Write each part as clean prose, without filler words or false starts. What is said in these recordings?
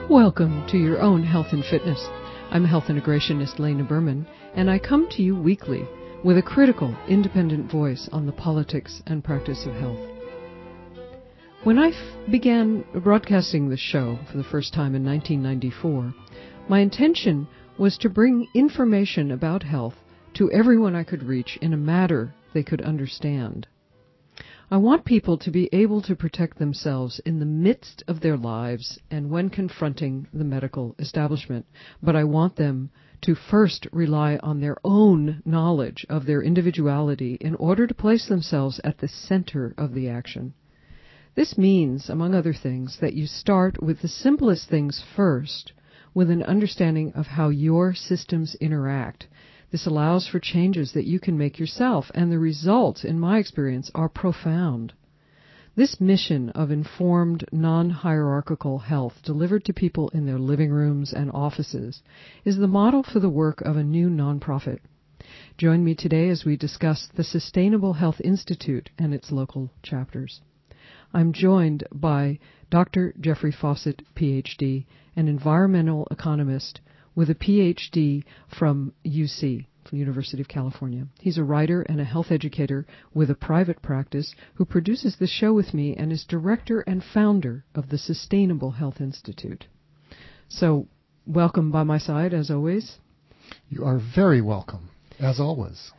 Welcome to Your Own Health and Fitness. I'm health integrationist Lena Berman, and I come to you weekly with a critical, independent voice on the politics and practice of health. When I began broadcasting this show for the first time in 1994, my intention was to bring information about health to everyone I could reach in a manner they could understand. I want people to be able to protect themselves in the midst of their lives and when confronting the medical establishment, but I want them to first rely on their own knowledge of their individuality in order to place themselves at the center of the action. This means, among other things, that you start with the simplest things first, with an understanding of how your systems interact. This allows for changes that you can make yourself, and the results, in my experience, are profound. This mission of informed, non-hierarchical health delivered to people in their living rooms and offices is the model for the work of a new nonprofit. Join me today as we discuss the Sustainable Health Institute and its local chapters. I'm joined by Dr. Jeffrey Fawcett, Ph.D., an environmental economist with a Ph.D. from UC, from the University of California. He's a writer and a health educator with a private practice who produces this show with me and is director and founder of the Sustainable Health Institute. So, welcome by my side, as always. You are very welcome, as always.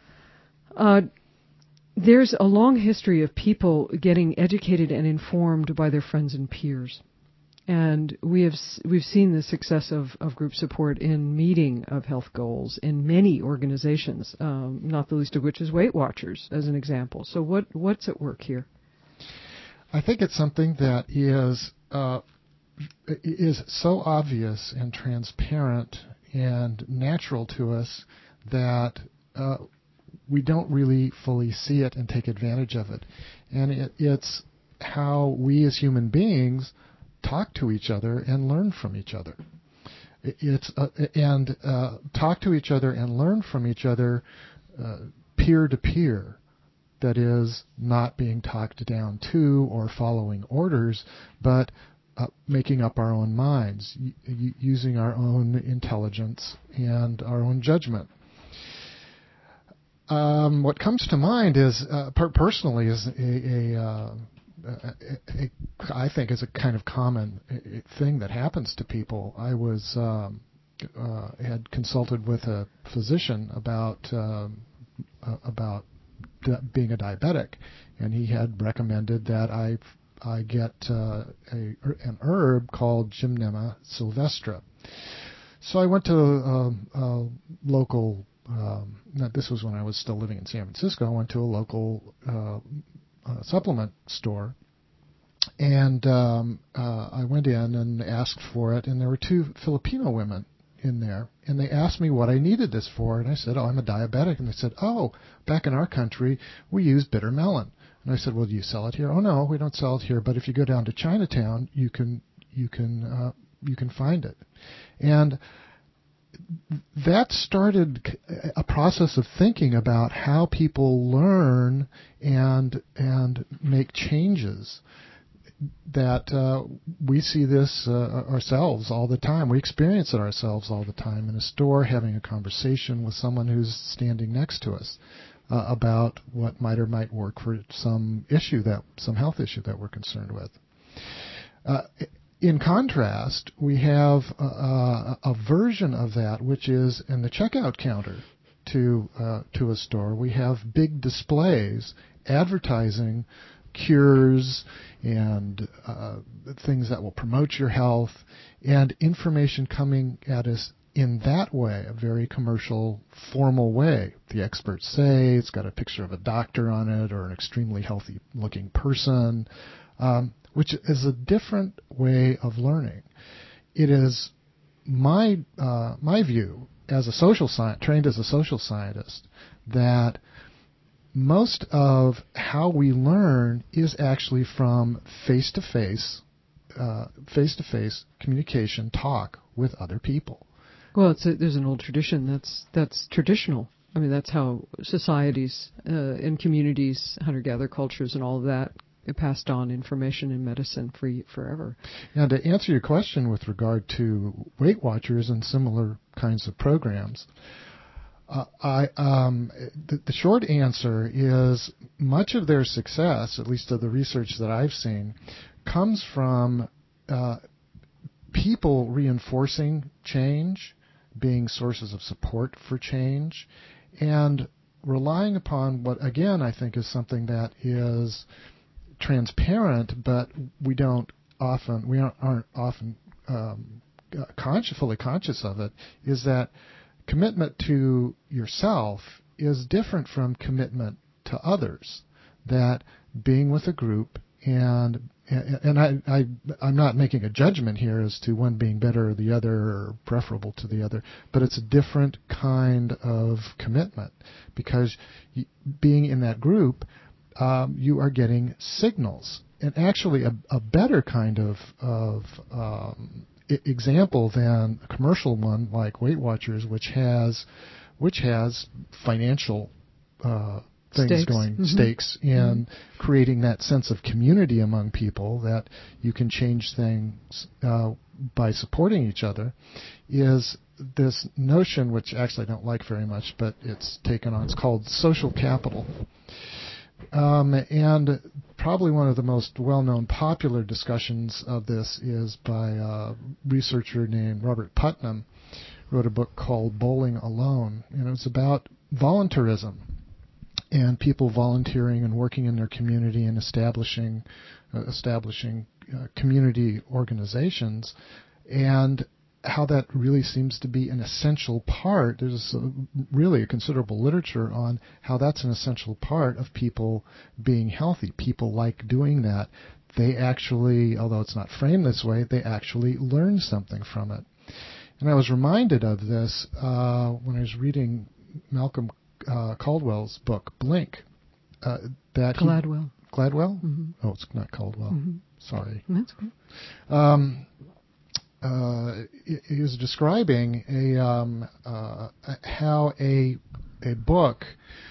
There's a long history of people getting educated and informed by their friends and peers. And we've seen the success of group support in meeting of health goals in many organizations, not the least of which is Weight Watchers, as an example. So what's at work here? I think it's something that is so obvious and transparent and natural to us that we don't really fully see it and take advantage of it. And it's how we as human beings talk to each other and learn from each other. Talk to each other and learn from each other peer to peer. That is, not being talked down to or following orders, but making up our own minds, using our own intelligence and our own judgment. What comes to mind is, personally, is I think is a kind of common thing that happens to people. I had consulted with a physician about being a diabetic, and he had recommended that I get an herb called Gymnema sylvestre. So I went to a local. This was when I was still living in San Francisco. I went to a local supplement store, and I went in and asked for it, and there were two Filipino women in there, and they asked me what I needed this for, and I said, I'm a diabetic, and they said, back in our country, we use bitter melon. And I said, well, do you sell it here? Oh, no, we don't sell it here, but if you go down to Chinatown, you can find it. And that started a process of thinking about how people learn and make changes. That we see this ourselves all the time. We experience it ourselves all the time in a store, having a conversation with someone who's standing next to us about what might or might work for some health issue that we're concerned with. In contrast, we have a version of that which is in the checkout counter to a store. We have big displays advertising cures and things that will promote your health, and information coming at us in that way, a very commercial, formal way. The experts say it's got a picture of a doctor on it or an extremely healthy-looking person, which is a different way of learning. It is my view as a trained as a social scientist, that most of how we learn is actually from face-to-face communication, talk with other people. Well, there's an old tradition that's traditional. I mean, that's how societies and communities, hunter-gatherer cultures and all of that passed on information in medicine forever. And to answer your question with regard to Weight Watchers and similar kinds of programs, the short answer is much of their success, at least of the research that I've seen, comes from people reinforcing change, being sources of support for change, and relying upon what, again, I think is something that is transparent, but we aren't often fully conscious of it, is that commitment to yourself is different from commitment to others. That being with a group, and I'm not making a judgment here as to one being better or the other or preferable to the other, but it's a different kind of commitment, because being in that group, you are getting signals, and actually a better kind of example than a commercial one like Weight Watchers, which has financial stakes in creating that sense of community among people, that you can change things by supporting each other, is this notion, which actually I don't like very much, but it's taken on. It's called social capital. And probably one of the most well-known popular discussions of this is by a researcher named Robert Putnam, wrote a book called Bowling Alone, and it was about voluntarism and people volunteering and working in their community and establishing community organizations, and how that really seems to be an essential part. There's really a considerable literature on how that's an essential part of people being healthy. People like doing that. They actually, although it's not framed this way, they actually learn something from it. And I was reminded of this when I was reading Malcolm Caldwell's book, Blink. Gladwell. Gladwell? Mm-hmm. Oh, it's not Caldwell. Mm-hmm. Sorry. That's okay. He was describing how a book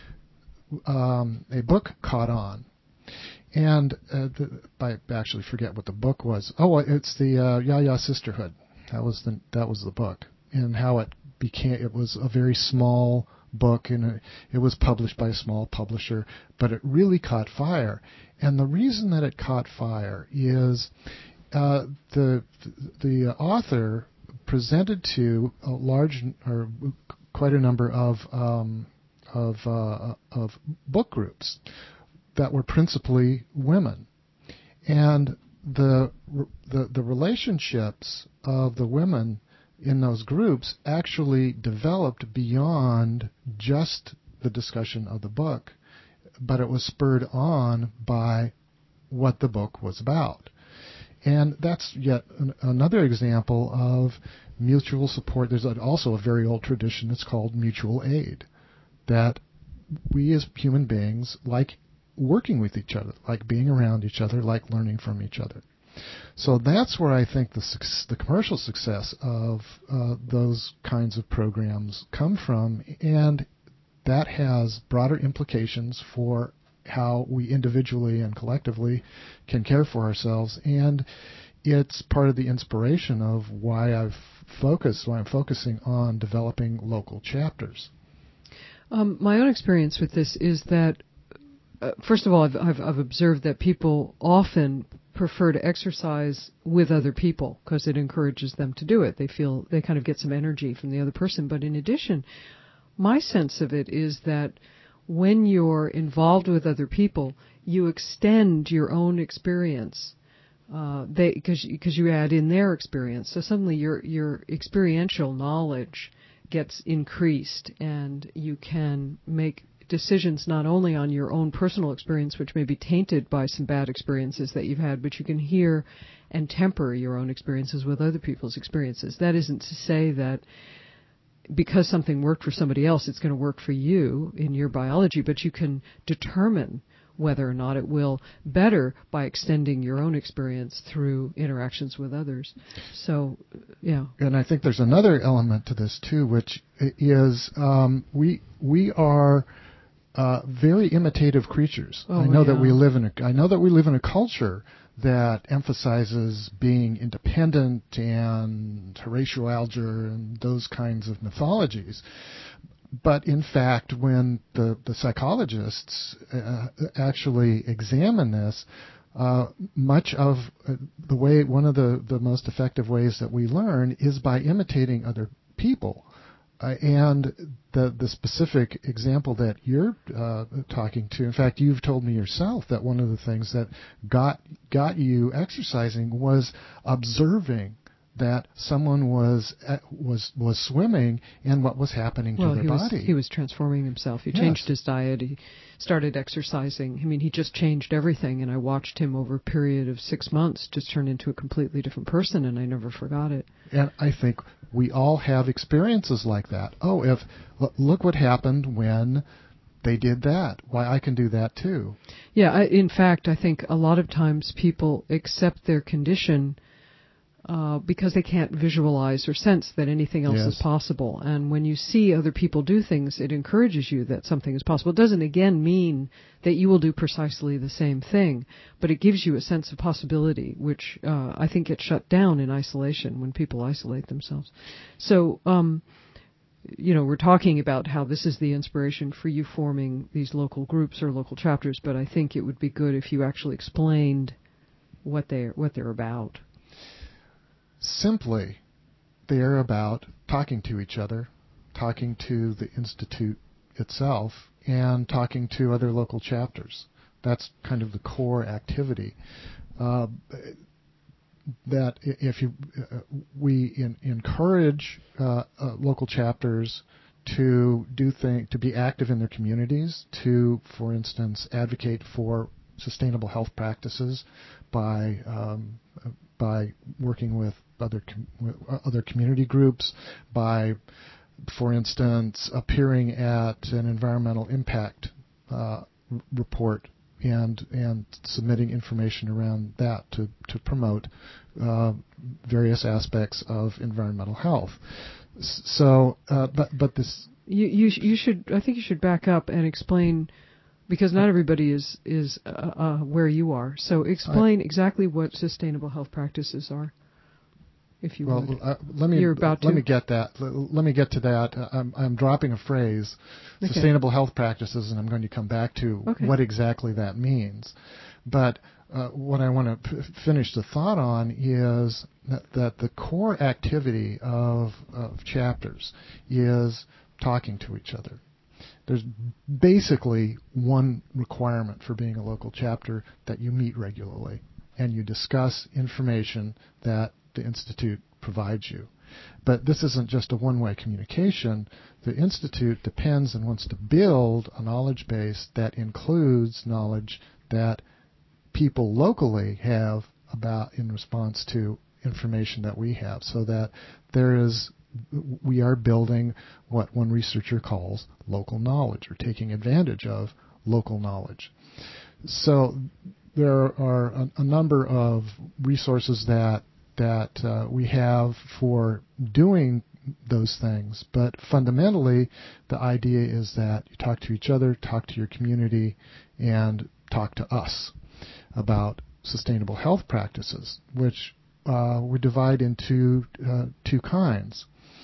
caught on, and I actually forget what the book was. Oh, it's the Ya-Ya Sisterhood. That was the book, and how it became. It was a very small book, and it was published by a small publisher, but it really caught fire. And the reason that it caught fire is the author presented to a large, or quite a number of book groups that were principally women, and the relationships of the women in those groups actually developed beyond just the discussion of the book, but it was spurred on by what the book was about. And that's yet another example of mutual support. There's also a very old tradition. It's called mutual aid, that we as human beings like working with each other, like being around each other, like learning from each other. So that's where I think the commercial success of those kinds of programs come from, and that has broader implications for how we individually and collectively can care for ourselves, and it's part of the inspiration of why I'm focusing on developing local chapters. My own experience with this is that, first of all, I've observed that people often prefer to exercise with other people because it encourages them to do it. They feel they kind of get some energy from the other person. But in addition, my sense of it is that when you're involved with other people, you extend your own experience because you add in their experience. So suddenly your experiential knowledge gets increased, and you can make decisions not only on your own personal experience, which may be tainted by some bad experiences that you've had, but you can hear and temper your own experiences with other people's experiences. That isn't to say that because something worked for somebody else, it's going to work for you in your biology, but you can determine whether or not it will better by extending your own experience through interactions with others. So, yeah. And I think there's another element to this too, which is we are very imitative creatures. Oh, I know yeah. that we live in a culture that emphasizes being independent and Horatio Alger and those kinds of mythologies. But in fact, when the psychologists actually examine this, much of the way, one of the most effective ways that we learn is by imitating other people. And the specific example that you're talking to, in fact, you've told me yourself that one of the things that got you exercising was observing that someone was swimming and what was happening to their body. He was transforming himself. He changed his diet. He started exercising. I mean, he just changed everything, and I watched him over a period of 6 months just turn into a completely different person, and I never forgot it. And I think we all have experiences like that. Oh, look what happened when they did that. Why, I can do that too. Yeah, in fact, I think a lot of times people accept their condition because they can't visualize or sense that anything else is possible. And when you see other people do things, it encourages you that something is possible. It doesn't, again, mean that you will do precisely the same thing, but it gives you a sense of possibility, which I think gets shut down in isolation when people isolate themselves. So, we're talking about how this is the inspiration for you forming these local groups or local chapters, but I think it would be good if you actually explained what they're about. Simply, they're about talking to each other, talking to the Institute itself, and talking to other local chapters. That's kind of the core activity. That we encourage local chapters to to be active in their communities, to, for instance, advocate for sustainable health practices by working with other community groups, by, for instance, appearing at an environmental impact report and submitting information around that to promote various aspects of environmental health. So, but this you should, I think you should back up and explain, because not everybody is where you are. So explain exactly what sustainable health practices are, if you would. Let me get to that. I'm dropping a phrase, sustainable health practices, and I'm going to come back to what exactly that means. But what I want to finish the thought on is that the core activity of chapters is talking to each other. There's basically one requirement for being a local chapter, that you meet regularly and you discuss information that the Institute provides you. But this isn't just a one-way communication. The Institute depends and wants to build a knowledge base that includes knowledge that people locally have about in response to information that we have, so that we are building what one researcher calls local knowledge, or taking advantage of local knowledge. So there are a number of resources that we have for doing those things, but fundamentally the idea is that you talk to each other, talk to your community, and talk to us about sustainable health practices, which we divide into two kinds.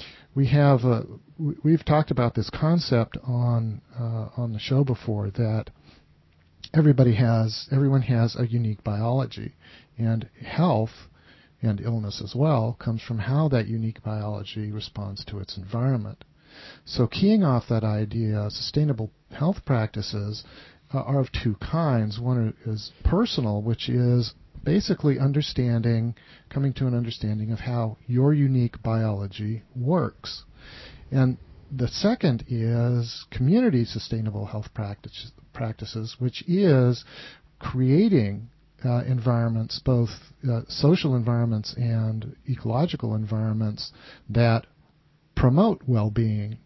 We've talked about this concept on the show before, that everyone has a unique biology, and health and illness as well comes from how that unique biology responds to its environment. So keying off that idea, sustainable health practices are of two kinds. One is personal, which is basically coming to an understanding of how your unique biology works. And the second is community sustainable health practices, which is creating environments, both social environments and ecological environments, that promote well-being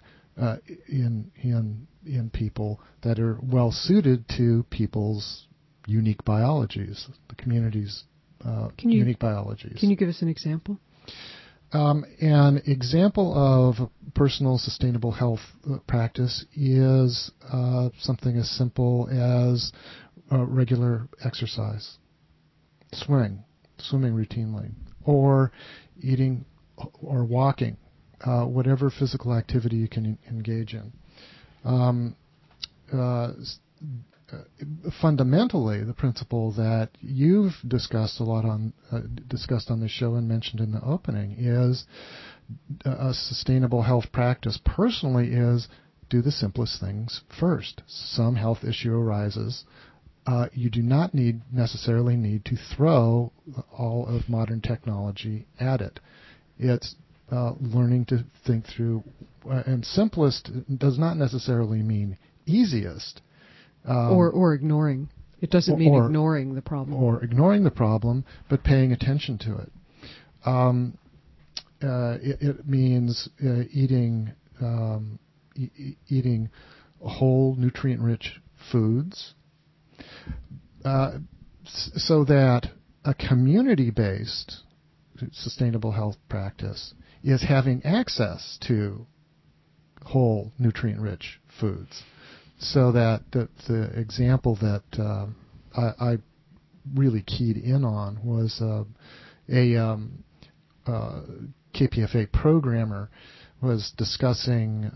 in people, that are well suited to people's unique biologies, the community's unique biologies. Can you give us an example? An example of personal sustainable health practice is something as simple as regular exercise, swimming routinely, or eating or walking, whatever physical activity you can engage in. Fundamentally, the principle that you've discussed a lot on this show and mentioned in the opening is a sustainable health practice. Personally, is do the simplest things first. Some health issue arises. You do not necessarily need to throw all of modern technology at it. It's learning to think through, and simplest does not necessarily mean easiest. Or ignoring. It doesn't mean ignoring the problem. Or ignoring the problem, but paying attention to it. It means eating whole, nutrient-rich foods, so that a community-based sustainable health practice is having access to whole, nutrient-rich foods. So that the example that I really keyed in on was a KPFA programmer was discussing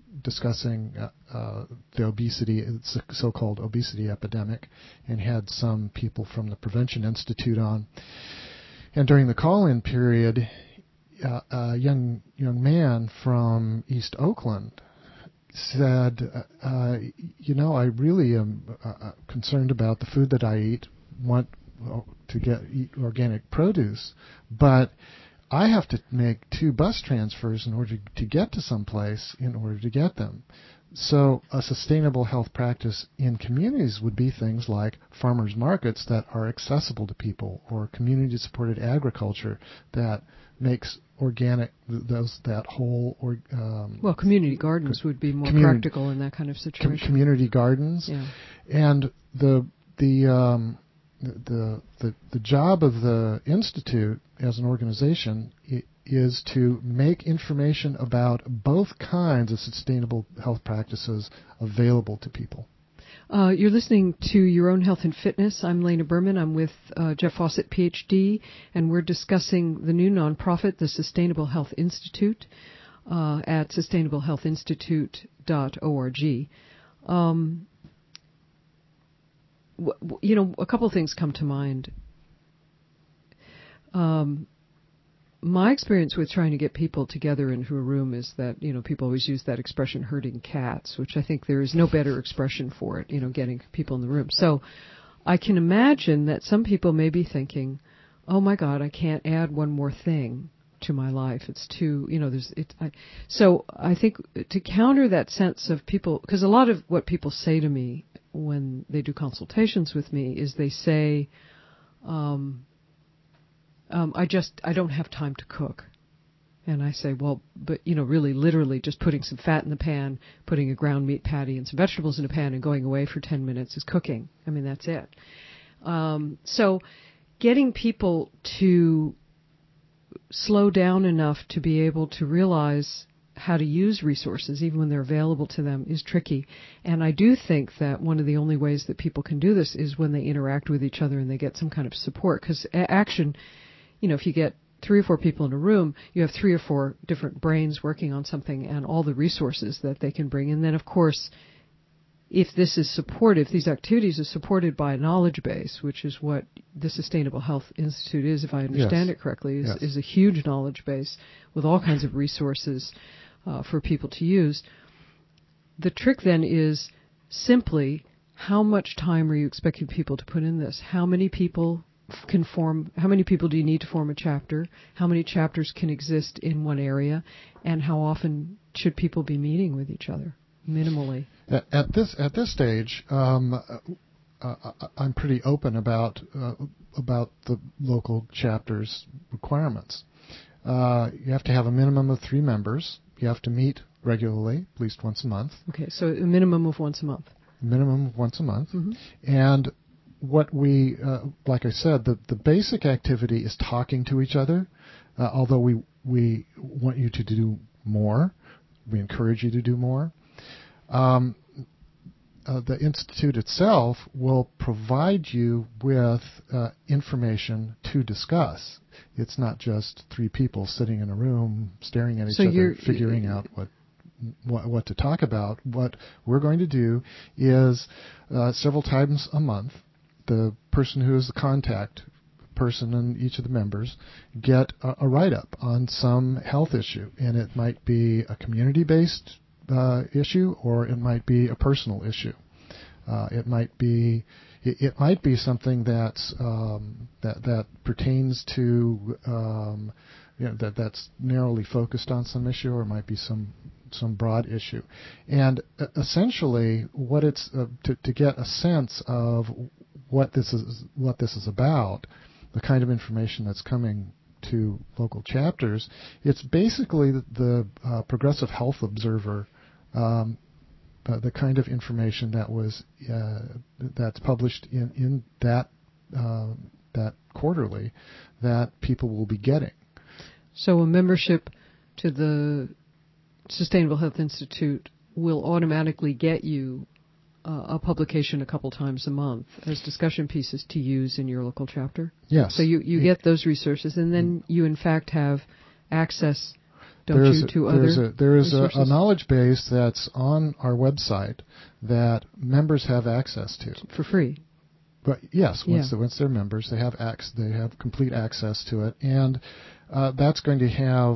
the obesity, so-called obesity epidemic, and had some people from the Prevention Institute on. And during the call-in period, a young man from East Oakland said, I really am concerned about the food that I eat, want to eat organic produce, but I have to make 2 bus transfers in order to get to some place in order to get them. So a sustainable health practice in communities would be things like farmers markets that are accessible to people, or community-supported agriculture that makes organic that whole. Well, community gardens would be more practical in that kind of situation. Community gardens, yeah. And the job of the Institute as an organization is to make information about both kinds of sustainable health practices available to people. You're listening to Your Own Health and Fitness. I'm Lena Berman. I'm with Jeff Fawcett, PhD, and we're discussing the new nonprofit, the Sustainable Health Institute, at sustainablehealthinstitute.org. A couple of things come to mind. My experience with trying to get people together into a room is that, people always use that expression, herding cats, which I think there is no better expression for it, getting people in the room. So I can imagine that some people may be thinking, oh my God, I can't add one more thing to my life. It's too, so I think to counter that sense of people, because a lot of what people say to me when they do consultations with me is they say, I don't have time to cook. And I say, well, but, really literally just putting some fat in the pan, putting a ground meat patty and some vegetables in a pan and going away for 10 minutes is cooking. I mean, that's it. So getting people to slow down enough to be able to realize how to use resources, even when they're available to them, is tricky. And I do think that one of the only ways that people can do this is when they interact with each other and they get some kind of support. Because action, if you get 3 or 4 people in a room, you have 3 or 4 different brains working on something and all the resources that they can bring. And then, of course, if this is supported, if these activities are supported by a knowledge base, which is what the Sustainable Health Institute is, if I understand it correctly, is a huge knowledge base with all kinds of resources for people to use. The trick then is simply how much time are you expecting people to put in this? How many people how many people do you need to form a chapter? How many chapters can exist in one area? And how often should people be meeting with each other? Minimally. At this stage, I'm pretty open about the local chapter's requirements. You have to have a minimum of 3 members. You have to meet regularly, at least once a month. Okay, so a minimum of once a month. Minimum of once a month. Mm-hmm. And what we, like I said, the basic activity is talking to each other. although we want you to do more, we encourage you to do more. The Institute itself will provide you with information to discuss. It's not just three people sitting in a room staring at each other, figuring out what to talk about. What we're going to do is several times a month, the person who is the contact person and each of the members get a write-up on some health issue, and it might be a community-based issue, or it might be a personal issue. It might be something that's that pertains to that's narrowly focused on some issue, or it might be some broad issue. And essentially, what it's to get a sense of what this is about, the kind of information that's coming to local chapters. It's basically the Progressive Health Observer, the kind of information that's published in that quarterly that people will be getting. So a membership to the Sustainable Health Institute will automatically get you a publication a couple times a month as discussion pieces to use in your local chapter? Yes. So you get those resources, and then you in fact have access, to other There is resources? a knowledge base that's on our website that members have access to. For free? But yes, once they're members, they have complete access to it, and that's going to have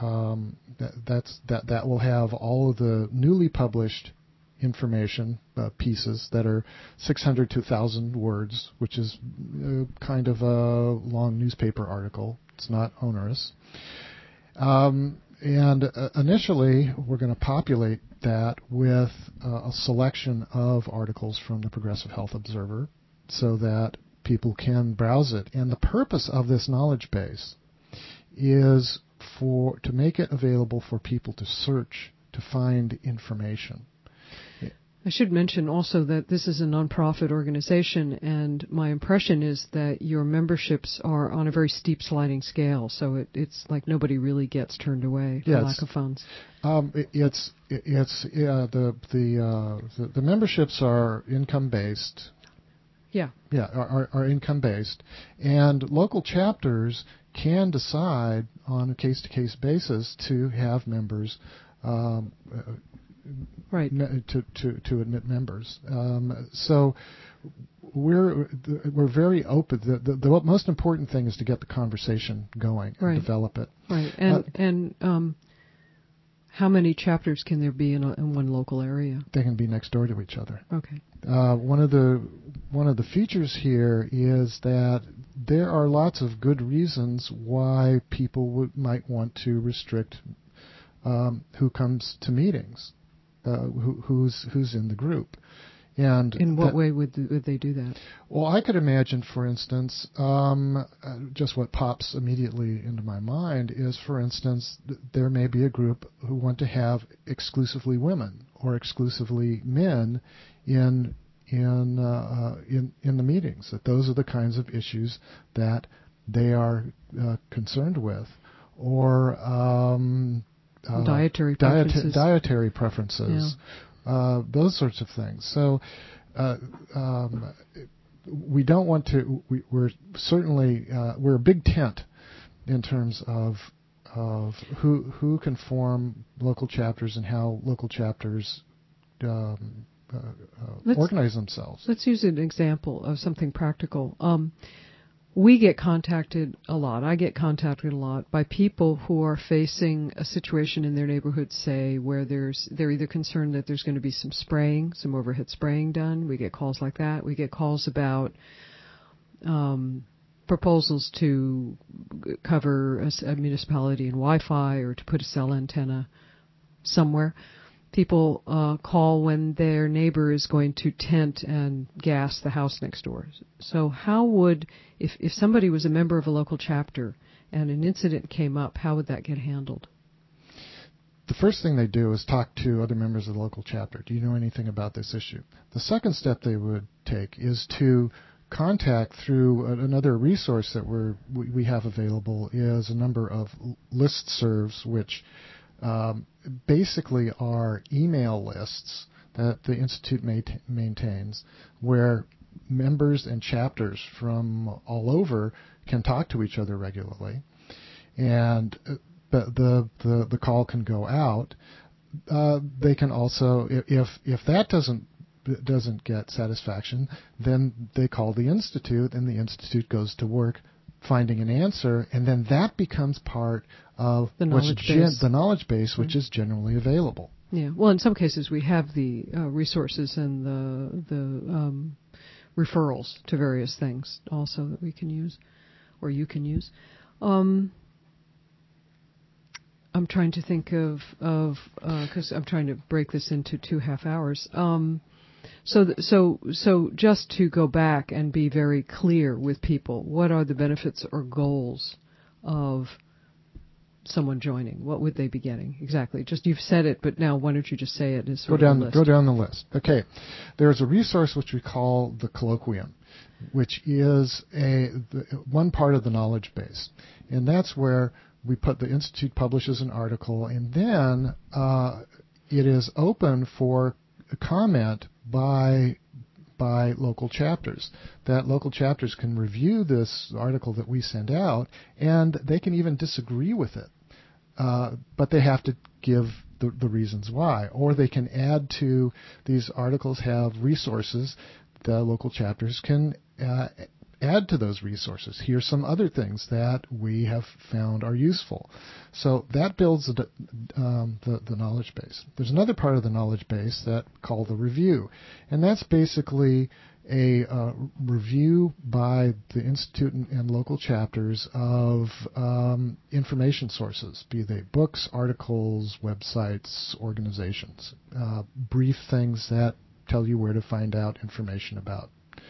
that will have all of the newly published information pieces that are 600 to 1,000 words, which is kind of a long newspaper article. It's not onerous. And initially, we're going to populate that with a selection of articles from the Progressive Health Observer so that people can browse it. And the purpose of this knowledge base is to make it available for people to search to find information. I should mention also that this is a nonprofit organization, and my impression is that your memberships are on a very steep sliding scale, so it's like nobody really gets turned away for lack of funds. The memberships are income based. Yeah. Yeah, are income based, and local chapters can decide on a case-to-case basis to have members. Right. To admit members. So we're very open. The most important thing is to get the conversation going and develop it. Right. And how many chapters can there be in one local area? They can be next door to each other. Okay. One of the features here is that there are lots of good reasons why people might want to restrict who comes to meetings. Who's in the group, and in what way would they do that? Well, I could imagine, for instance, just what pops immediately into my mind is, for instance, there may be a group who want to have exclusively women or exclusively men in the meetings. That those are the kinds of issues that they are concerned with, or dietary preferences, those sorts of things. So we don't want to. We're certainly we're a big tent in terms of who can form local chapters and how local chapters organize themselves. Let's use an example of something practical. We get contacted a lot. I get contacted a lot by people who are facing a situation in their neighborhood, say, where they're either concerned that there's going to be some overhead spraying done. We get calls like that. We get calls about proposals to cover a municipality in Wi-Fi or to put a cell antenna somewhere. People call when their neighbor is going to tent and gas the house next door. So how would, if somebody was a member of a local chapter and an incident came up, how would that get handled? The first thing they do is talk to other members of the local chapter. Do you know anything about this issue? The second step they would take is to contact through another resource that we have available is a number of listservs, which basically are email lists that the Institute maintains, where members and chapters from all over can talk to each other regularly, and the call can go out. They can also, if that doesn't get satisfaction, then they call the Institute, and the Institute goes to work finding an answer, and then that becomes part of the knowledge base, which is generally available. Yeah. Well, in some cases we have the resources and the referrals to various things also that we can use, or you can use. I'm trying to think of because I'm trying to break this into 2.5 hours. So just to go back and be very clear with people, what are the benefits or goals of someone joining? What would they be getting exactly? Just you've said it, but now why don't you just say it as sort of a list? Go down the list. Okay, there's a resource which we call the Colloquium, which is one part of the knowledge base, and that's where the Institute publishes an article, and then it is open for comment by local chapters. That local chapters can review this article that we send out, and they can even disagree with it, but they have to give the reasons why. Or they can add to these articles, have resources. The local chapters can add to those resources. Here's some other things that we have found are useful. So that builds the knowledge base. There's another part of the knowledge base that called the review, and that's basically a review by the Institute and local chapters of information sources, be they books, articles, websites, organizations, brief things that tell you where to find out information about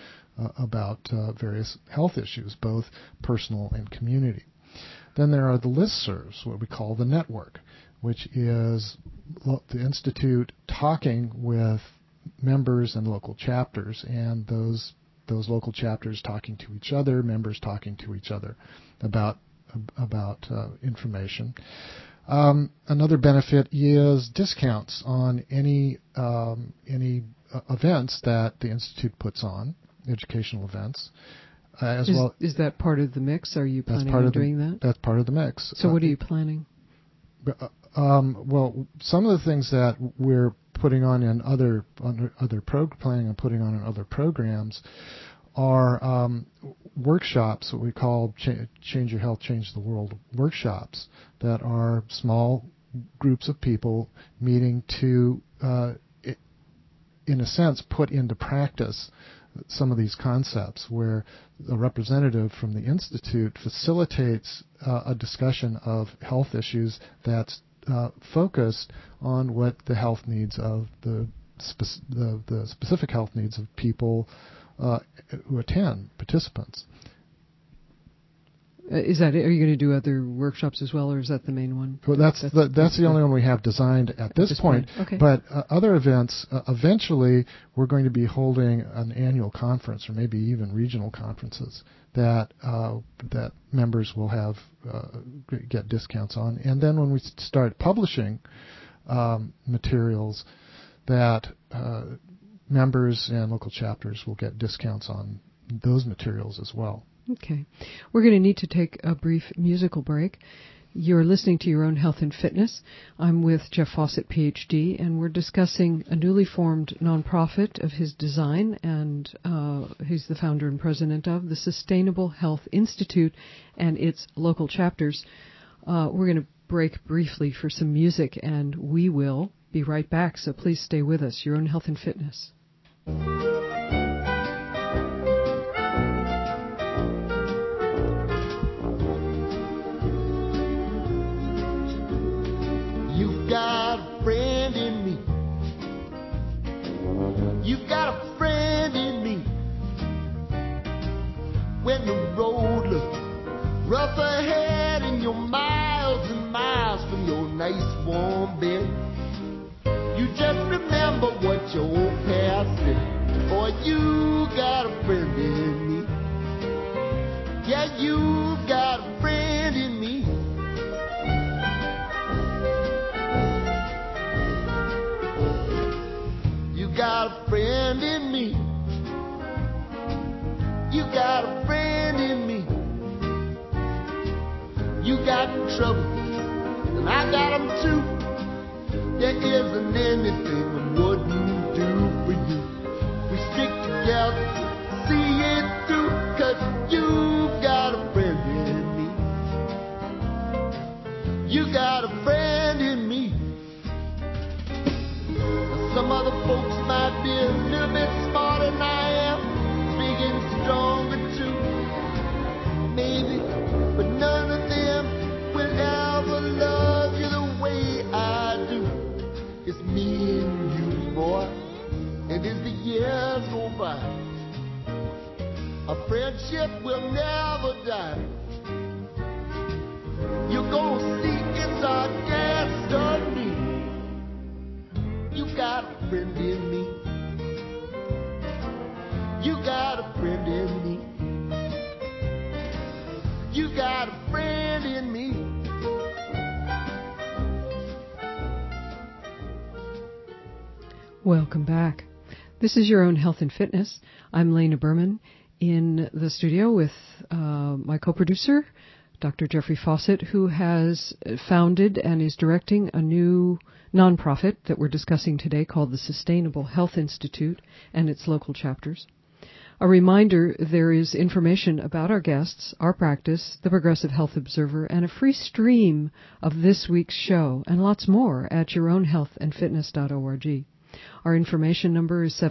various health issues, both personal and community. Then there are the listservs, what we call the network, which is the Institute talking with members and local chapters, and those local chapters talking to each other, members talking to each other about information. Another benefit is discounts on any events that the Institute puts on, educational events, Is that part of the mix? Are you planning on doing that? That's part of the mix. So what are you planning? Well, some of the things that we're putting on in planning on putting on in other programs are workshops, what we call Change Your Health, Change the World workshops, that are small groups of people meeting to, in a sense, put into practice some of these concepts, where a representative from the Institute facilitates a discussion of health issues that's focused on what the health needs of the specific health needs of people who attend, participants. Are you going to do other workshops as well, or is that the main one? Well, that's the only one we have designed at this point. Okay. But other events, eventually, we're going to be holding an annual conference, or maybe even regional conferences that members will have get discounts on. And then when we start publishing materials, that members and local chapters will get discounts on those materials as well. Okay. We're going to need to take a brief musical break. You're listening to Your Own Health and Fitness. I'm with Jeff Fawcett, PhD, and we're discussing a newly formed nonprofit of his design, and he's the founder and president of the Sustainable Health Institute and its local chapters. We're going to break briefly for some music, and we will be right back, so please stay with us. Your Own Health and Fitness. You've got a friend in me. You've got a friend in me. When the road looks rough ahead and you're miles and miles from your nice warm bed, you just remember what your old past said. Boy, you got a friend in me. you've got a friend in me. You got a friend in me. You got a friend in me. You got trouble, and I got them too. There isn't anything I wouldn't do for you. We stick together, see it through, 'cause you've got a friend in me. You got a friend in me. Now, some other folks might be a little bit smarter than I am, big and stronger too, maybe, but none of them will ever love you the way I do. It's me and you, boy, and as the years go by, our friendship will never die. You're gonna see it's our destiny. You got a friend in me. You got a friend in me. You got a friend in me. Welcome back. This is Your Own Health and Fitness. I'm Lena Berman in the studio with my co-producer, Dr. Jeffrey Fawcett, who has founded and is directing a new nonprofit that we're discussing today called the Sustainable Health Institute and its local chapters. A reminder, there is information about our guests, our practice, the Progressive Health Observer, and a free stream of this week's show, and lots more at yourownhealthandfitness.org. Our information number is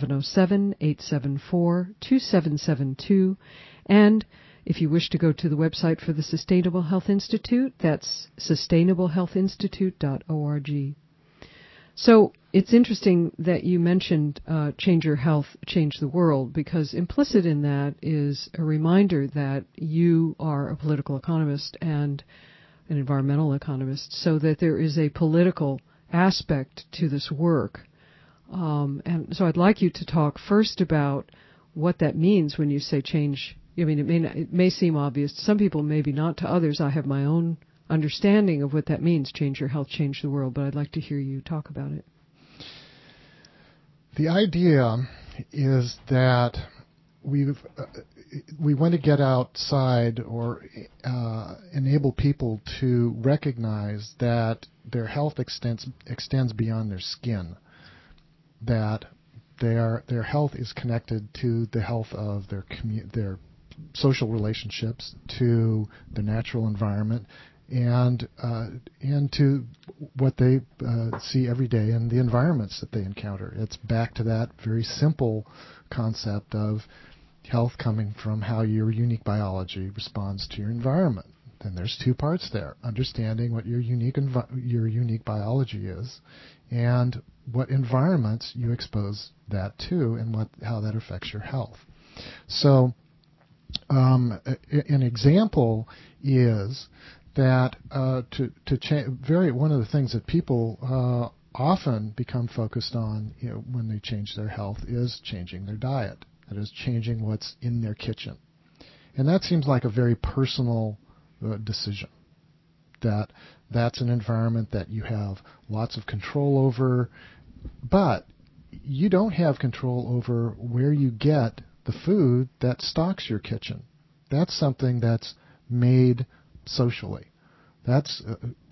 707-874-2772, and if you wish to go to the website for the Sustainable Health Institute, that's sustainablehealthinstitute.org. So it's interesting that you mentioned change your health, change the world, because implicit in that is a reminder that you are a political economist and an environmental economist, so that there is a political aspect to this work. And so I'd like you to talk first about what that means when you say change. I mean, it may seem obvious to some people, maybe not to others. I have my own understanding of what that means, change your health, change the world, but I'd like to hear you talk about it. The idea is that we want to get outside or enable people to recognize that their health extends beyond their skin, that their health is connected to the health of their social relationships, to the natural environment, and to what they see every day in the environments that they encounter. It's back to that very simple concept of health coming from how your unique biology responds to your environment. And there's two parts there: understanding what your unique biology is, and what environments you expose that to, and how that affects your health. So, an example is that one of the things that people often become focused on, when they change their health, is changing their diet. That is, changing what's in their kitchen, and that seems like a very personal decision. That's an environment that you have lots of control over, but you don't have control over where you get the food that stocks your kitchen. That's something that's made socially. That's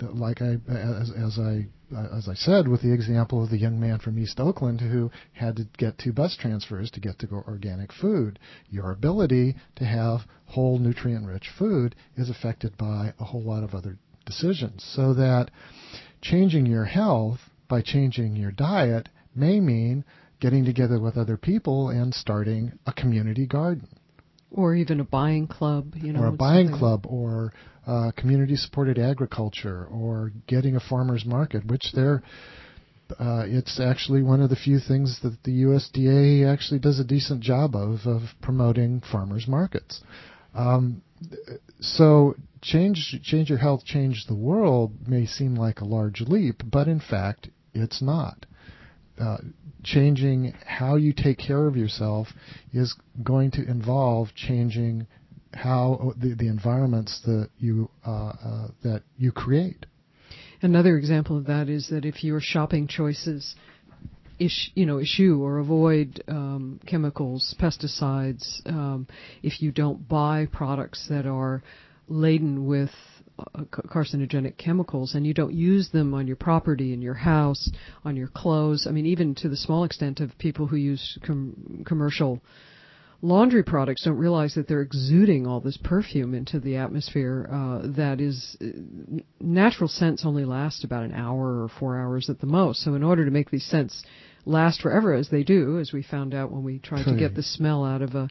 as I said, with the example of the young man from East Oakland who had to get 2 bus transfers to get to organic food. Your ability to have whole, nutrient-rich food is affected by a whole lot of other decisions. So that changing your health by changing your diet may mean getting together with other people and starting a community garden. Or even a buying club, or a buying club, or community-supported agriculture, or getting a farmer's market, which it's actually one of the few things that the USDA actually does a decent job of promoting farmers' markets. So change your health, change the world may seem like a large leap, but in fact, it's not. Changing how you take care of yourself is going to involve changing how the environments that you create. Another example of that is that if your shopping choices eschew or avoid chemicals, pesticides, if you don't buy products that are laden with carcinogenic chemicals and you don't use them on your property, in your house, on your clothes, I mean, even to the small extent of people who use commercial laundry products don't realize that they're exuding all this perfume into the atmosphere that is, natural scents only last about an hour or 4 hours at the most. So in order to make these scents last forever, as they do, as we found out when we tried to get the smell out of a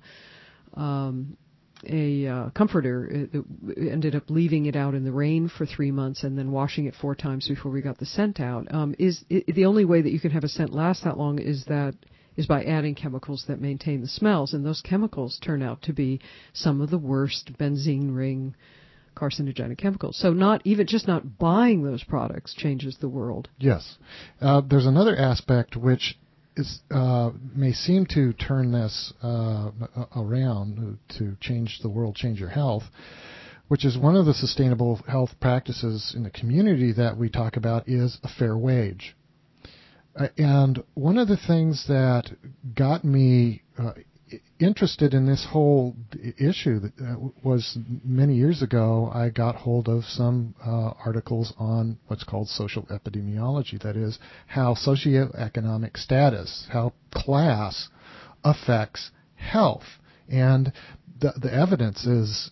comforter, it ended up leaving it out in the rain for 3 months and then washing it 4 times before we got the scent out. The only way that you can have a scent last that long is by adding chemicals that maintain the smells, and those chemicals turn out to be some of the worst benzene ring carcinogenic chemicals. So not buying those products changes the world. Yes. There's another aspect which may seem to turn this around, to change the world, change your health, which is one of the sustainable health practices in the community that we talk about is a fair wage. And one of the things that got me interested in this whole issue was many years ago, I got hold of some articles on what's called social epidemiology, that is, how socioeconomic status, how class affects health. And the evidence is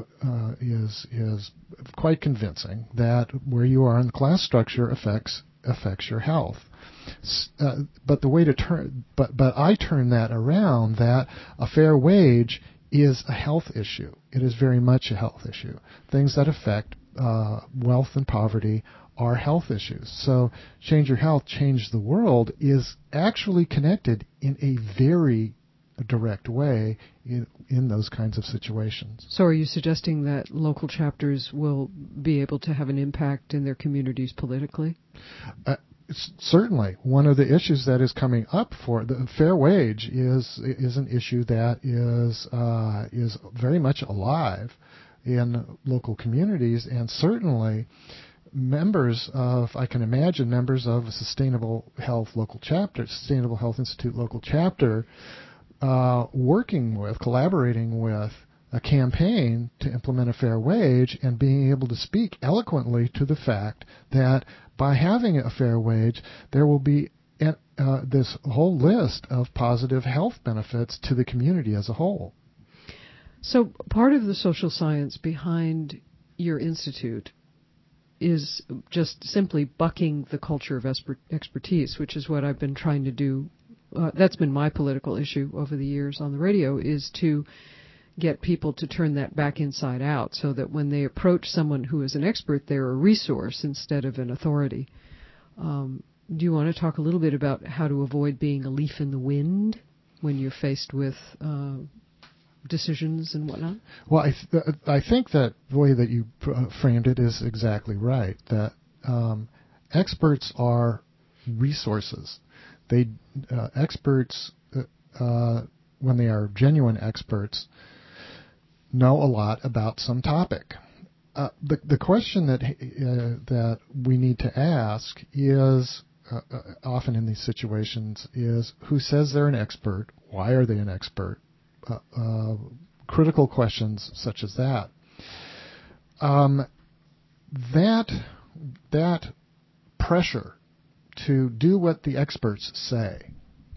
quite convincing that where you are in the class structure affects your health. But I turn that around, that a fair wage is a health issue. It is very much a health issue. Things that affect wealth and poverty are health issues. So change your health, change the world is actually connected in a very direct way in those kinds of situations. So are you suggesting that local chapters will be able to have an impact in their communities politically? Certainly, one of the issues that is coming up for the fair wage is an issue that is very much alive in local communities, and certainly I can imagine members of a Sustainable Health local chapter, Sustainable Health Institute local chapter, collaborating with a campaign to implement a fair wage and being able to speak eloquently to the fact that by having a fair wage, there will be this whole list of positive health benefits to the community as a whole. So part of the social science behind your institute is just simply bucking the culture of expertise, which is what I've been trying to do. That's been my political issue over the years on the radio, is to get people to turn that back inside out so that when they approach someone who is an expert, they're a resource instead of an authority. Do you want to talk a little bit about how to avoid being a leaf in the wind when you're faced with decisions and whatnot? Well, I think that the way that you framed it is exactly right, that experts are resources. Experts, when they are genuine experts, know a lot about some topic. The question that we need to ask is, often in these situations, is who says they're an expert? Why are they an expert? Critical questions such as that. That pressure to do what the experts say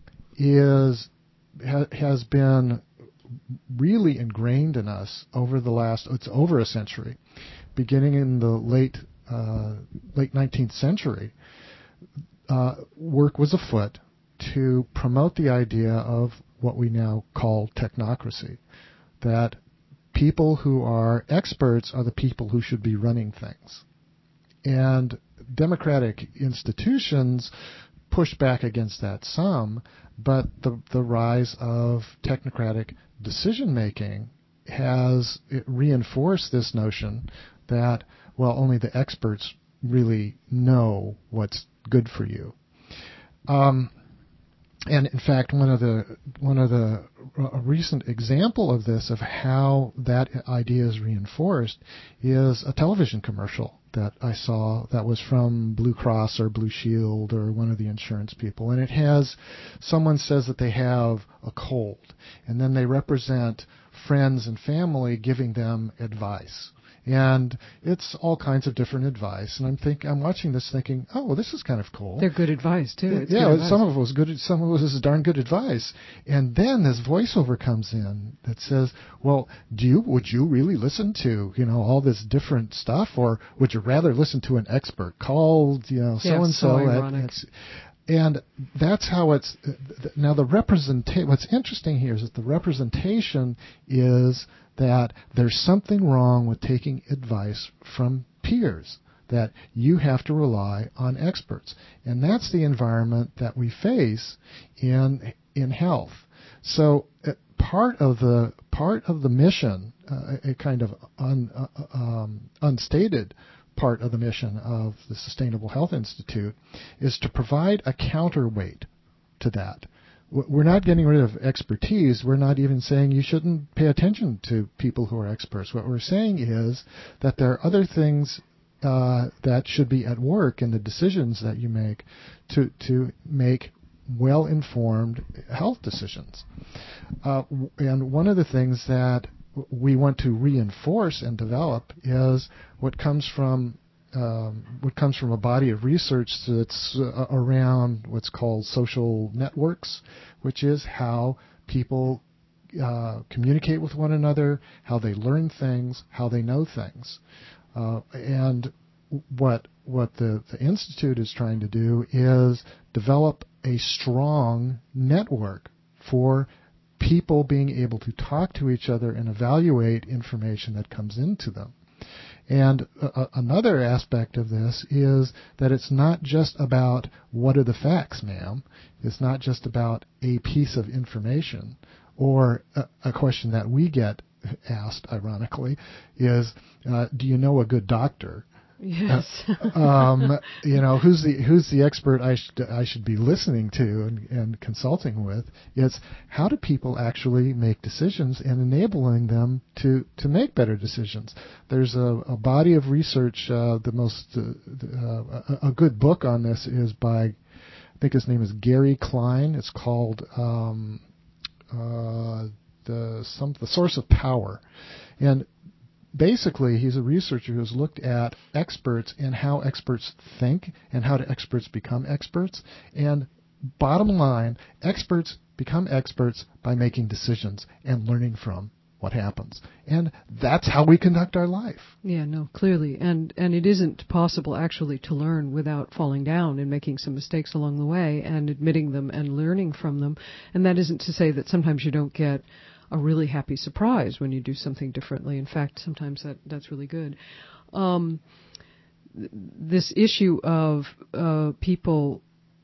has been really ingrained in us over over a century. Beginning in the late 19th century, work was afoot to promote the idea of what we now call technocracy, that people who are experts are the people who should be running things. And democratic institutions push back against that some, but the rise of technocratic decision-making has reinforced this notion that, well, only the experts really know what's good for you. And in fact, one of the a recent example of this, of how that idea is reinforced, is a television commercial that I saw that was from Blue Cross or Blue Shield or one of the insurance people. And it has, someone says that they have a cold, and then they represent friends and family giving them advice. And it's all kinds of different advice. And I'm watching this thinking, oh, well, this is kind of cool. They're good advice, too. It's yeah, good advice. Some of it was good. Some of it was darn good advice. And then this voiceover comes in that says, well, would you really listen to, all this different stuff, or would you rather listen to an expert? Call, so-and-so. So ironic. And that's how it's, now the representation, what's interesting here is that the representation is that there's something wrong with taking advice from peers, that you have to rely on experts. And that's the environment that we face in health. So part of the mission, a kind of unstated part of the mission of the Sustainable Health Institute, is to provide a counterweight to that. We're not getting rid of expertise. We're not even saying you shouldn't pay attention to people who are experts. What we're saying is that there are other things that should be at work in the decisions that you make to make well-informed health decisions. And one of the things that we want to reinforce and develop is what comes from a body of research that's around what's called social networks, which is how people communicate with one another, how they learn things, how they know things. And what the Institute is trying to do is develop a strong network for people being able to talk to each other and evaluate information that comes into them. And another aspect of this is that it's not just about what are the facts, ma'am. It's not just about a piece of information. Or a question that we get asked, ironically, is, do you know a good doctor? Yes. Who's the expert I should be listening to and consulting with? It's how do people actually make decisions and enabling them to make better decisions. There's a body of research. A good book on this is by, I think his name is Gary Klein. It's called The Source of Power, and basically, he's a researcher who's looked at experts and how experts think and how do experts become experts. And bottom line, experts become experts by making decisions and learning from what happens. And that's how we conduct our life. Yeah, no, clearly. And it isn't possible actually to learn without falling down and making some mistakes along the way and admitting them and learning from them. And that isn't to say that sometimes you don't get a really happy surprise when you do something differently. In fact, sometimes that's really good. This issue of people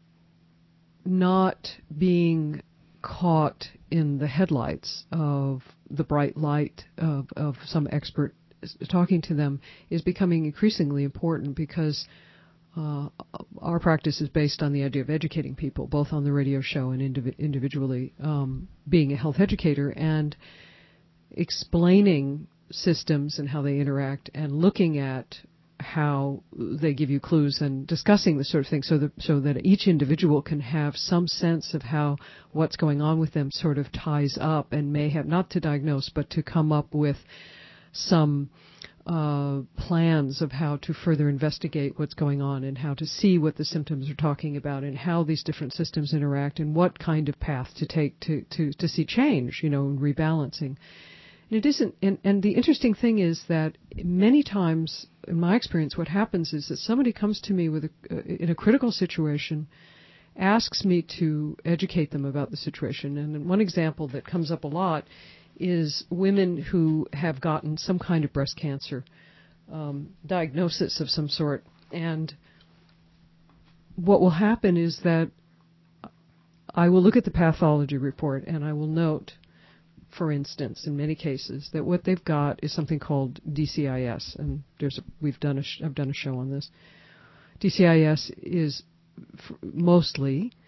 not being caught in the headlights of the bright light of some expert talking to them is becoming increasingly important, because our practice is based on the idea of educating people, both on the radio show and individually, being a health educator and explaining systems and how they interact and looking at how they give you clues and discussing the sort of thing so that each individual can have some sense of how what's going on with them sort of ties up and may have, not to diagnose, but to come up with some plans of how to further investigate what's going on and how to see what the symptoms are talking about and how these different systems interact and what kind of path to take to see change, and rebalancing. And it isn't, and the interesting thing is that many times, in my experience, what happens is that somebody comes to me with in a critical situation, asks me to educate them about the situation. And one example that comes up a lot is women who have gotten some kind of breast cancer diagnosis of some sort. And what will happen is that I will look at the pathology report and I will note, for instance, in many cases, that what they've got is something called DCIS, and I've done a show on this. DCIS is mostly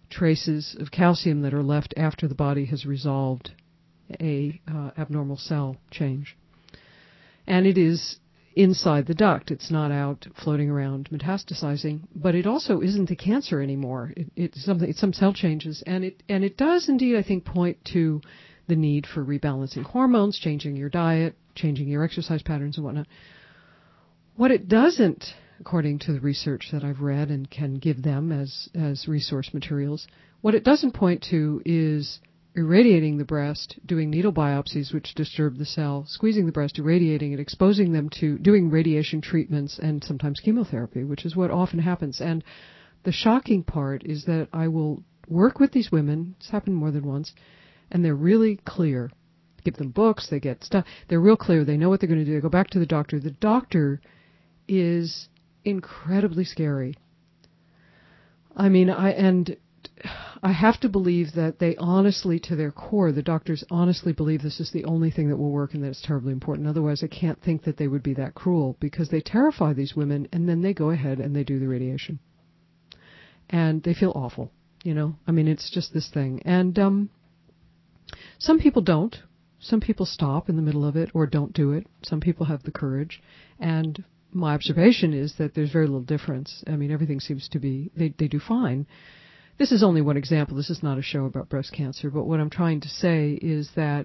traces of calcium that are left after the body has resolved a abnormal cell change. And it is inside the duct. It's not out floating around metastasizing, but it also isn't the cancer anymore. It's some cell changes, and it does indeed, I think, point to the need for rebalancing hormones, changing your diet, changing your exercise patterns and whatnot. What it doesn't, according to the research that I've read and can give them as resource materials, what it doesn't point to is irradiating the breast, doing needle biopsies which disturb the cell, squeezing the breast, irradiating it, exposing them to doing radiation treatments and sometimes chemotherapy, which is what often happens. And the shocking part is that I will work with these women, it's happened more than once, and they're really clear. Give them books, they get stuff, they're real clear, they know what they're going to do, they go back to the doctor. The doctor is incredibly scary. I mean, I have to believe that they honestly, to their core, the doctors honestly believe this is the only thing that will work and that it's terribly important. Otherwise, I can't think that they would be that cruel, because they terrify these women and then they go ahead and they do the radiation. And they feel awful, you know. I mean, it's just this thing. And some people don't. Some people stop in the middle of it or don't do it. Some people have the courage. And my observation is that there's very little difference. I mean, everything seems to be, they do fine. This is only one example. This is not a show about breast cancer. But what I'm trying to say is that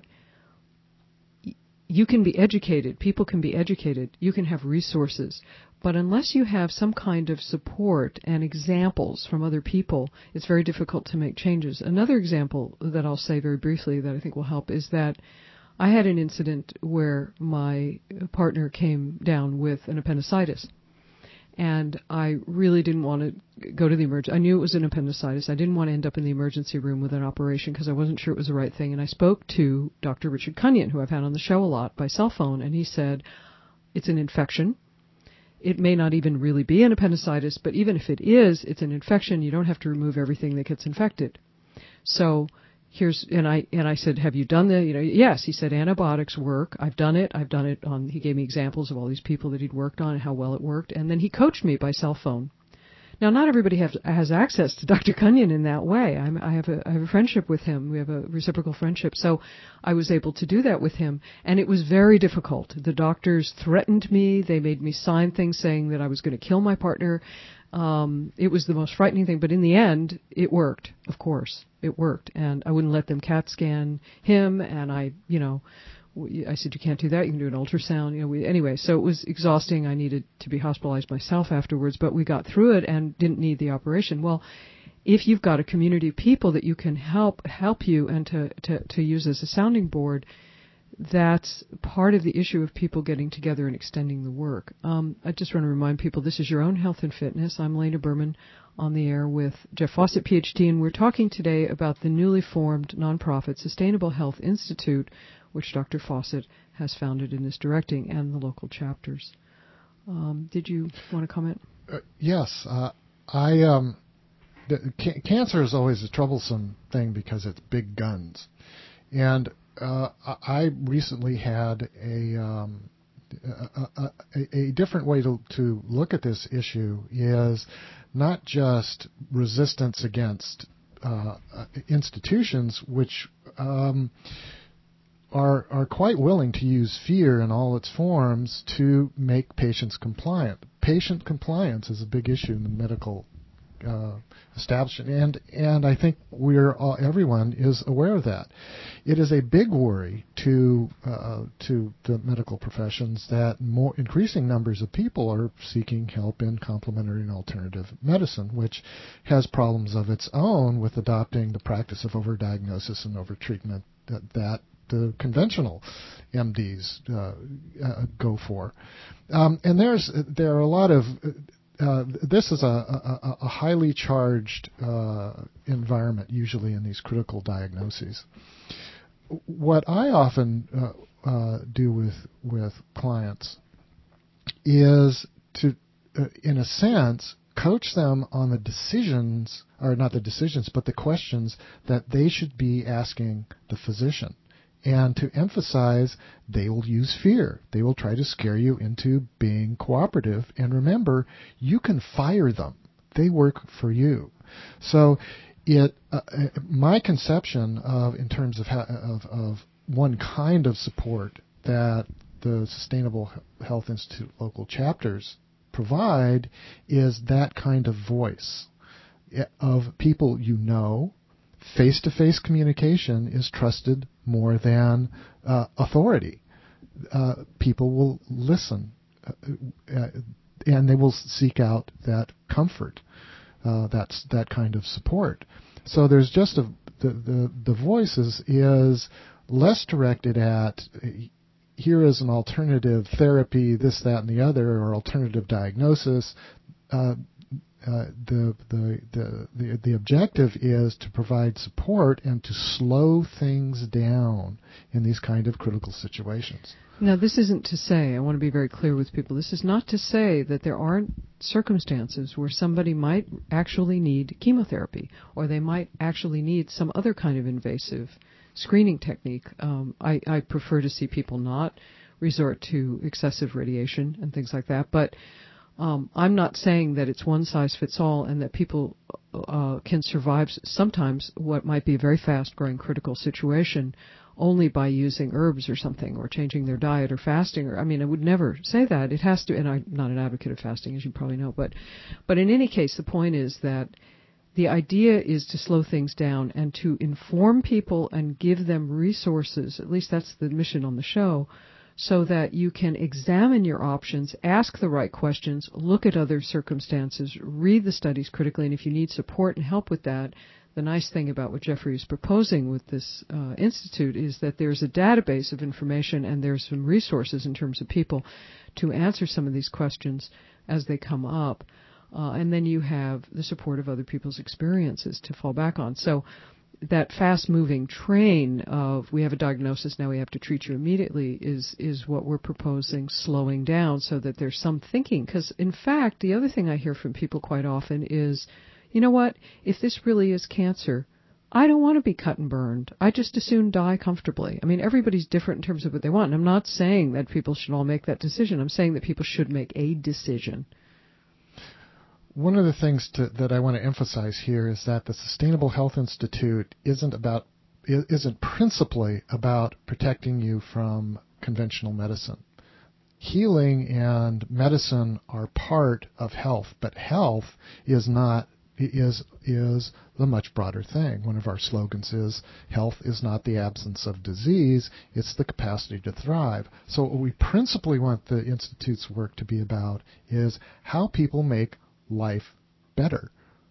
you can be educated. People can be educated. You can have resources. But unless you have some kind of support and examples from other people, it's very difficult to make changes. Another example that I'll say very briefly that I think will help is that I had an incident where my partner came down with an appendicitis. And I really didn't want to go to the emergency. I knew it was an appendicitis. I didn't want to end up in the emergency room with an operation because I wasn't sure it was the right thing. And I spoke to Dr. Richard Cunyon, who I've had on the show a lot, by cell phone, and he said, it's an infection. It may not even really be an appendicitis, but even if it is, it's an infection. You don't have to remove everything that gets infected. So and I said, have you done the, yes. He said, antibiotics work. I've done it on, he gave me examples of all these people that he'd worked on and how well it worked. And then he coached me by cell phone. Now, not everybody has access to Dr. Cunyon in that way. I have a friendship with him. We have a reciprocal friendship. So I was able to do that with him. And it was very difficult. The doctors threatened me. They made me sign things saying that I was going to kill my partner. It was the most frightening thing. But in the end, it worked, of course. It worked. And I wouldn't let them CAT scan him. And I said, you can't do that. You can do an ultrasound. Anyway, so it was exhausting. I needed to be hospitalized myself afterwards, but we got through it and didn't need the operation. Well, if you've got a community of people that you can help you and to use as a sounding board, that's part of the issue of people getting together and extending the work. I just want to remind people, this is Your Own Health and Fitness. I'm Lena Berman on the air with Jeff Fawcett, PhD, and we're talking today about the newly formed nonprofit Sustainable Health Institute, which Dr. Fawcett has founded and is directing, and the local chapters. Did you want to comment? Yes. Cancer is always a troublesome thing because it's big guns. And I recently had a different way to look at this issue is not just resistance against institutions, which are quite willing to use fear in all its forms to make patients compliant. Patient compliance is a big issue in the medical establishment, and I think everyone is aware of that. It is a big worry to the medical professions that increasing numbers of people are seeking help in complementary and alternative medicine, which has problems of its own with adopting the practice of overdiagnosis and overtreatment that the conventional MDs go for. And there are a lot of this is a highly charged environment usually in these critical diagnoses. What I often do with clients is to, in a sense, coach them on the decisions, or not the decisions, but the questions that they should be asking the physician. And to emphasize, they will use fear. They will try to scare you into being cooperative. And remember, you can fire them. They work for you. So my conception of, in terms of of one kind of support that the Sustainable Health Institute local chapters provide is that kind of voice of people you know. Face-to-face communication is trusted more than authority. People will listen, and they will seek out that comfort. That's that kind of support. So there's just the voice is less directed at here is an alternative therapy, this, that, and the other, or alternative diagnosis. The objective is to provide support and to slow things down in these kind of critical situations. Now, this isn't to say, I want to be very clear with people, this is not to say that there aren't circumstances where somebody might actually need chemotherapy, or they might actually need some other kind of invasive screening technique. I prefer to see people not resort to excessive radiation and things like that, but I'm not saying that it's one size fits all and that people can survive sometimes what might be a very fast-growing critical situation only by using herbs or something, or changing their diet or fasting. Or I would never say that. It has to, and I'm not an advocate of fasting, as you probably know, but in any case, the point is that the idea is to slow things down and to inform people and give them resources, at least that's the mission on the show, so that you can examine your options, ask the right questions, look at other circumstances, read the studies critically, and if you need support and help with that, the nice thing about what Jeffrey is proposing with this institute is that there's a database of information and there's some resources in terms of people to answer some of these questions as they come up. And then you have the support of other people's experiences to fall back on. So that fast-moving train of we have a diagnosis, now we have to treat you immediately is what we're proposing, slowing down so that there's some thinking. Because, in fact, the other thing I hear from people quite often is, you know what, if this really is cancer, I don't want to be cut and burned. I just as soon die comfortably. Everybody's different in terms of what they want. And I'm not saying that people should all make that decision. I'm saying that people should make a decision. One of the things that I want to emphasize here is that the Sustainable Health Institute isn't principally about protecting you from conventional medicine. Healing and medicine are part of health, but health is the much broader thing. One of our slogans is, health is not the absence of disease, it's the capacity to thrive. So what we principally want the Institute's work to be about is how people make life better.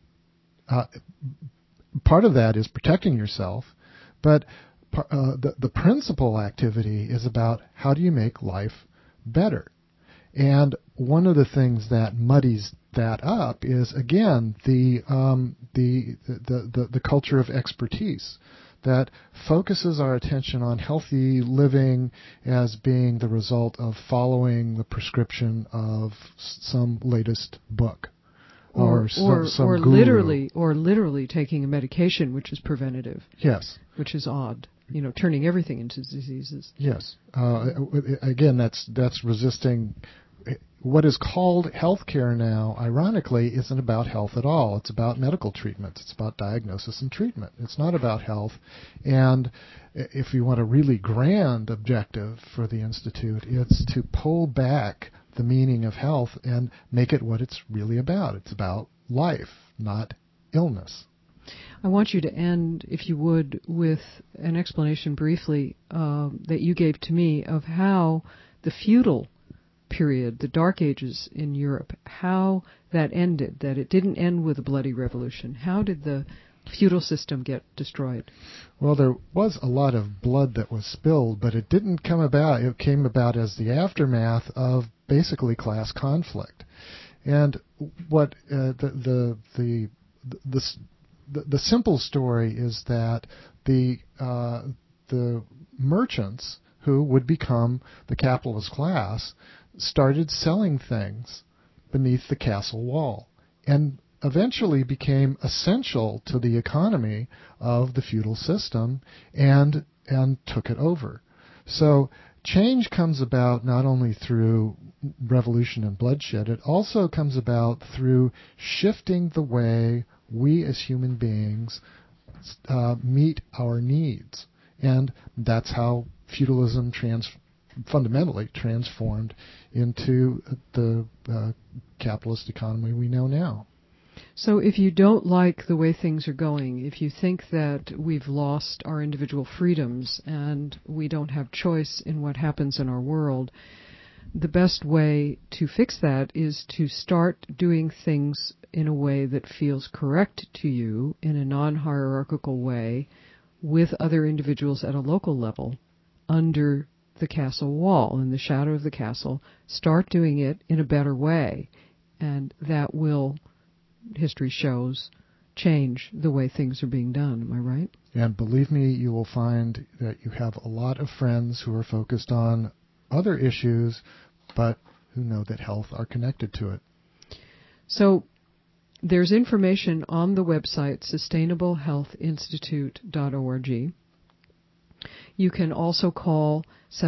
Part of that is protecting yourself, but the principal activity is about how do you make life better. And one of the things that muddies that up is, again, the culture of expertise that focuses our attention on healthy living as being the result of following the prescription of some latest book. Or literally taking a medication which is preventative. Yes. Which is odd. Turning everything into diseases. Yes. Again, that's resisting. What is called healthcare now, ironically, isn't about health at all. It's about medical treatment. It's about diagnosis and treatment. It's not about health. And if you want a really grand objective for the Institute, it's to pull back the meaning of health and make it what it's really about. It's about life, not illness. I want you to end, if you would, with an explanation briefly that you gave to me of how the feudal period, the Dark Ages in Europe, how that ended, that it didn't end with a bloody revolution. How did the feudal system get destroyed? Well, there was a lot of blood that was spilled, but it didn't come about. It came about as the aftermath of basically class conflict. And what the simple story is that the merchants who would become the capitalist class started selling things beneath the castle wall, and eventually became essential to the economy of the feudal system and took it over. So change comes about not only through revolution and bloodshed, it also comes about through shifting the way we as human beings meet our needs. And that's how feudalism fundamentally transformed into the capitalist economy we know now. So if you don't like the way things are going, if you think that we've lost our individual freedoms and we don't have choice in what happens in our world, the best way to fix that is to start doing things in a way that feels correct to you, in a non-hierarchical way, with other individuals at a local level, under the castle wall, in the shadow of the castle. Start doing it in a better way, and that will, history shows, change the way things are being done. Am I right? And believe me, you will find that you have a lot of friends who are focused on other issues, but who know that health are connected to it. So there's information on the website sustainablehealthinstitute.org. You can also call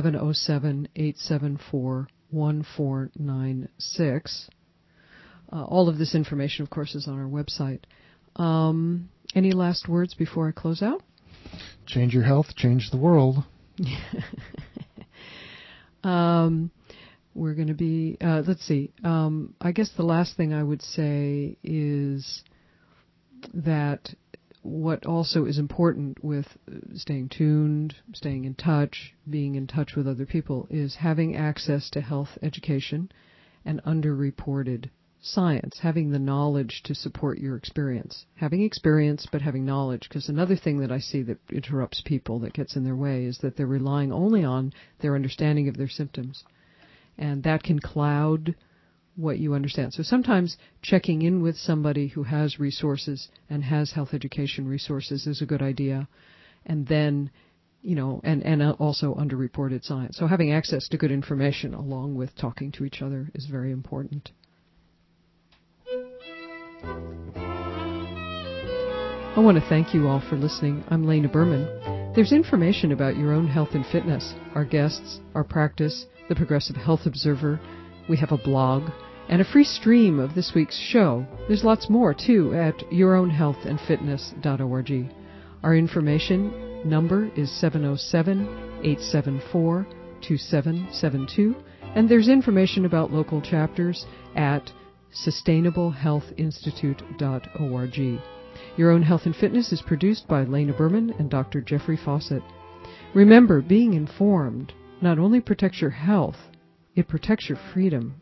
707-874-1496. All of this information, of course, is on our website. Any last words before I close out? Change your health, change the world. We're going to be, let's see, I guess the last thing I would say is that what also is important with staying tuned, staying in touch, being in touch with other people, is having access to health education and underreported science, having the knowledge to support your experience. Having experience, but having knowledge, because another thing that I see that interrupts people, that gets in their way, is that they're relying only on their understanding of their symptoms. And that can cloud what you understand. So sometimes checking in with somebody who has resources and has health education resources is a good idea. And then, and also underreported science. So having access to good information along with talking to each other is very important. I want to thank you all for listening. I'm Lena Berman. There's information about your own health and fitness, our guests, our practice, the Progressive Health Observer. We have a blog and a free stream of this week's show. There's lots more, too, at yourownhealthandfitness.org. Our information number is 707-874-2772, and there's information about local chapters at sustainablehealthinstitute.org. Your Own Health and Fitness is produced by Lena Berman and Dr. Jeffrey Fawcett. Remember, being informed not only protects your health, it protects your freedom.